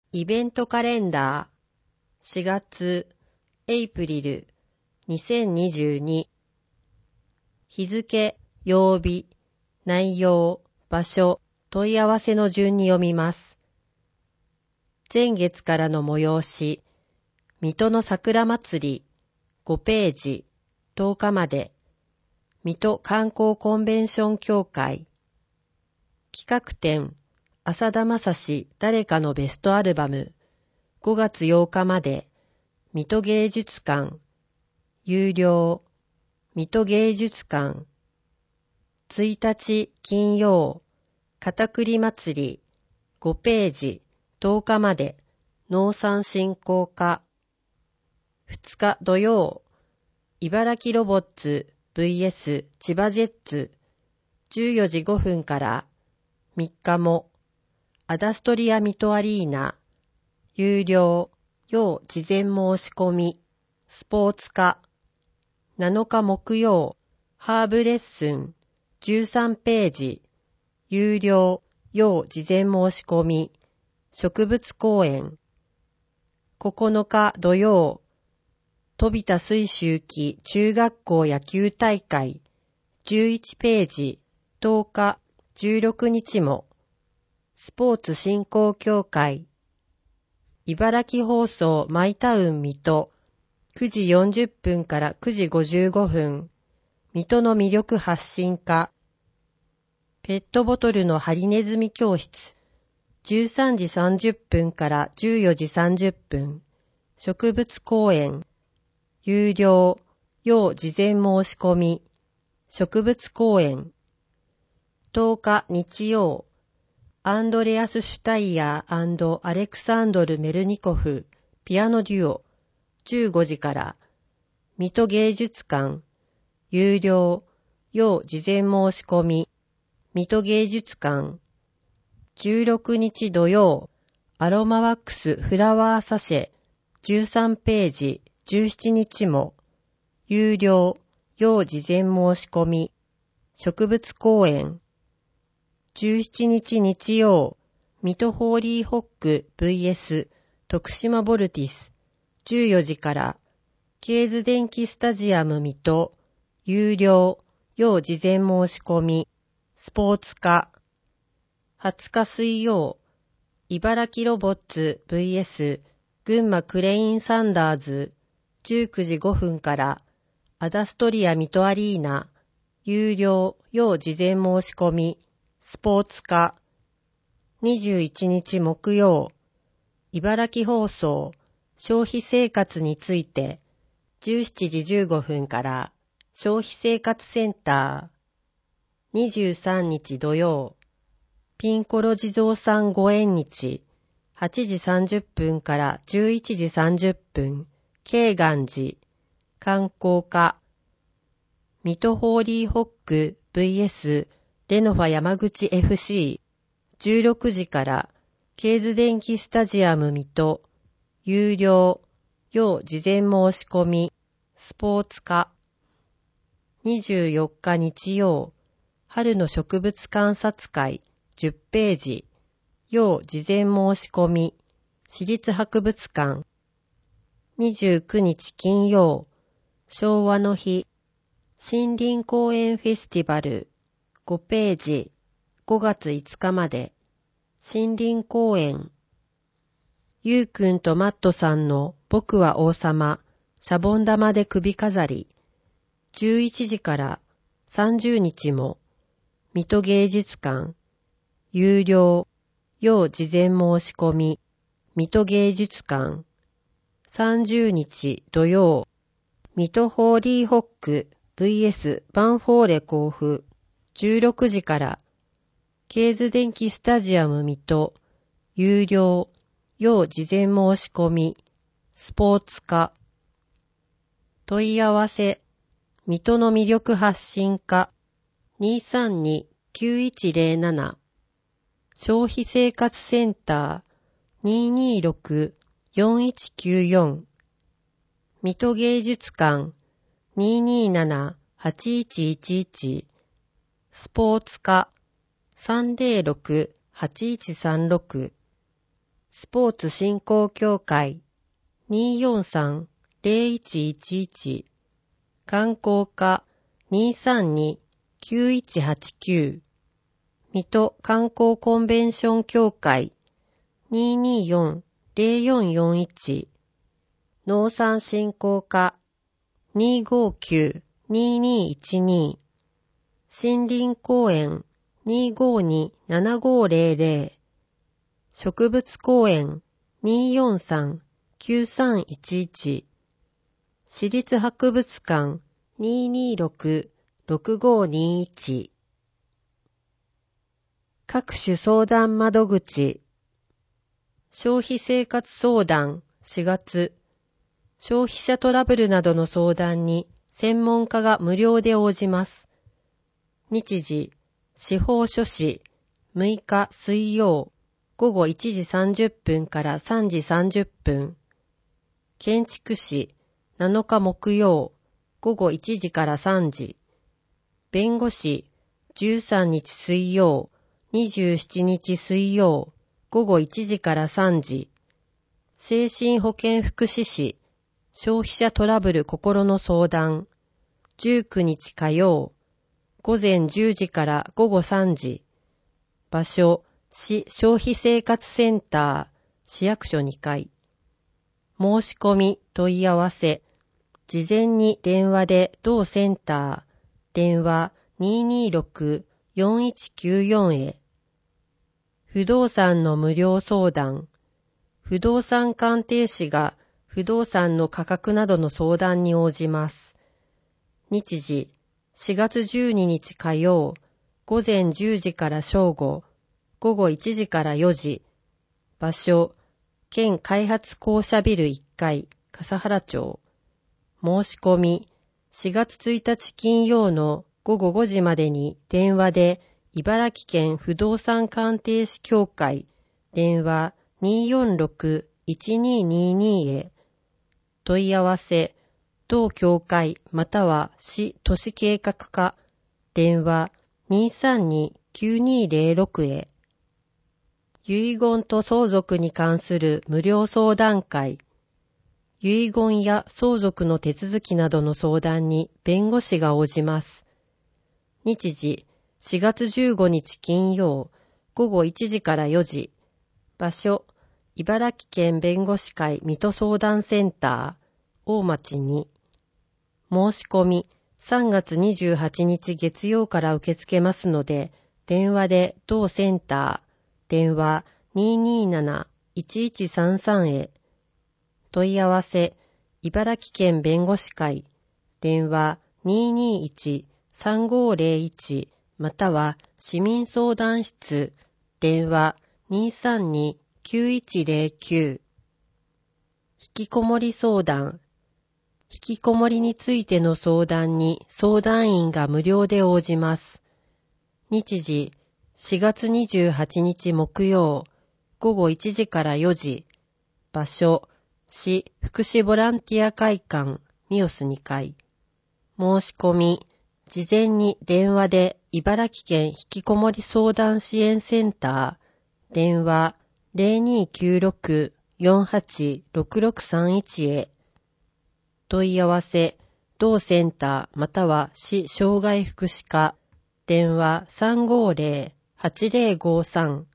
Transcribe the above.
イベントカレンダー4月エイプリル2022日付、曜日、内容、場所、問い合わせの順に読みます。前月からの催し、水戸の桜祭り5ページ10日まで水戸観光コンベンション協会企画展浅田正史誰かのベストアルバム5月8日まで水戸芸術館有料水戸芸術館1日金曜片栗祭り5ページ10日まで農産振興課2日土曜茨城ロボッツ vs 千葉ジェッツ14時5分から3日もアダストリアミトアリーナ有料要事前申し込みスポーツ科7日木曜ハーブレッスン13ページ有料要事前申し込み植物公園9日土曜飛田水周期中学校野球大会11ページ10日16日もスポーツ振興協会茨城放送マイタウン水戸9時40分から9時55分水戸の魅力発信課ペットボトルのハリネズミ教室13時30分から14時30分植物公園有料要事前申し込み植物公園10日日曜アンドレアス・シュタイヤー&アレクサンドル・メルニコフピアノデュオ15時から水戸芸術館有料要事前申し込み水戸芸術館16日土曜アロマワックスフラワーサシェ13ページ17日も有料要事前申し込み植物公園17日日曜水戸ホーリーホック vs 徳島ボルティス14時からケーズ電気スタジアム水戸有料要事前申し込みスポーツ科20日水曜茨城ロボッツ vs 群馬クレインサンダーズ19時5分からアダストリアミトアリーナ有料要事前申し込みスポーツ科21日木曜茨城放送消費生活について17時15分から消費生活センター23日土曜ピンコロ地蔵さんご縁日8時30分から11時30分慶願寺観光課水戸ホーリーホック vs レノファ山口 FC16 時からケーズ電気スタジアム水戸有料要事前申し込みスポーツ科24日日曜春の植物観察会10ページ要事前申し込み市立博物館29日金曜昭和の日森林公園フェスティバル5ページ5月5日まで森林公園ゆうくんとマットさんの僕は王様シャボン玉で首飾り11時から30日も水戸芸術館有料要事前申し込み水戸芸術館30日土曜水戸ホーリーホック vs バンフォーレ甲府16時からケーズ電気スタジアム水戸有料要事前申し込みスポーツ科問い合わせ水戸の魅力発信課 232-9107 消費生活センター 226-4194 水戸芸術館 227-8111 スポーツ課 306-8136 スポーツ振興協会 243-0111 観光課 232-9189 水戸観光コンベンション協会 224-0441 農産振興課 259-2212 森林公園 252-7500 植物公園 243-9311 市立博物館 226-6521 各種相談窓口消費生活相談4月消費者トラブルなどの相談に専門家が無料で応じます。日時司法書士6日水曜午後1時30分から3時30分。建築士7日木曜午後1時から3時。弁護士13日水曜27日水曜午後1時から3時。精神保健福祉士消費者トラブル心の相談19日火曜午前10時から午後3時。場所市消費生活センター市役所2階。申し込み問い合わせ事前に電話で同センター電話 226-4194 へ。不動産の無料相談不動産鑑定士が不動産の価格などの相談に応じます。日時4月12日火曜午前10時から正午午後1時から4時。場所県開発公社ビル1階笠原町。申し込み4月1日金曜の午後5時までに電話で茨城県不動産鑑定士協会電話 246-1222 へ。問い合わせ同協会または市都市計画課電話 232-9206 へ。遺言と相続に関する無料相談会遺言や相続の手続きなどの相談に弁護士が応じます。日時4月15日金曜午後1時から4時。場所茨城県弁護士会水戸相談センター大町に。申し込み3月28日月曜から受け付けますので電話で同センター電話 227-1133 へ。問い合わせ茨城県弁護士会電話 221-3501 または市民相談室電話 232-9109。引きこもり相談引きこもりについての相談に相談員が無料で応じます。日時4月28日木曜午後1時から4時。場所市福祉ボランティア会館ミオス2階。申し込み事前に電話で茨城県引きこもり相談支援センター電話 0296-486631 へ。問い合わせ同センターまたは市障害福祉課電話 350-8053